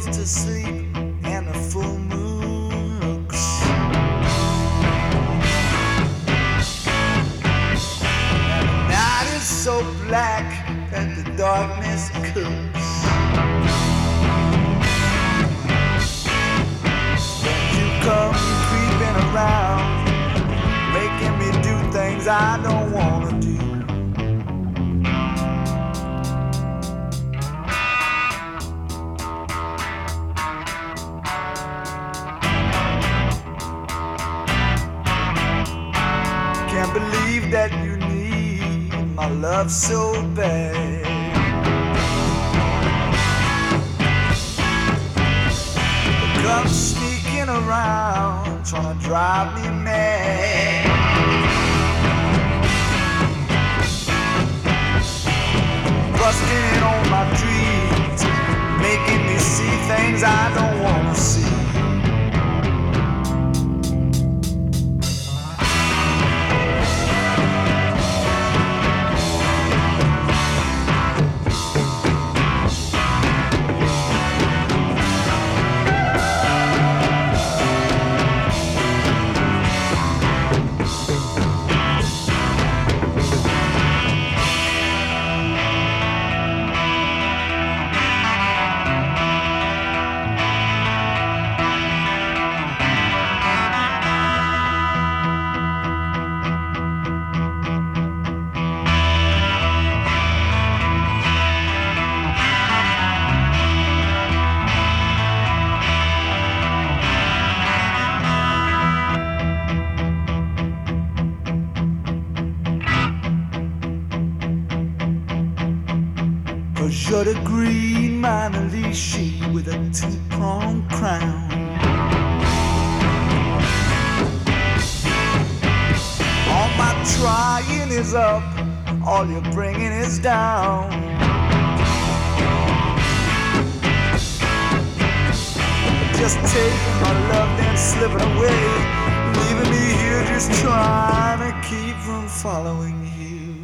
to sleep and the full moon looks. And the night is so black that the darkness cooks. Then you come creeping around, making me do things I don't wanna do. Can't believe that you need my love so bad. Come sneaking around, trying to drive me mad. Busting in on my dreams, making me see things I don't wanna see. Cause you're the green Mona Lisa with a two-pronged crown. All my trying is up, all you're bringing is down. Just taking my love then slipping away, leaving me here just trying to keep from following you.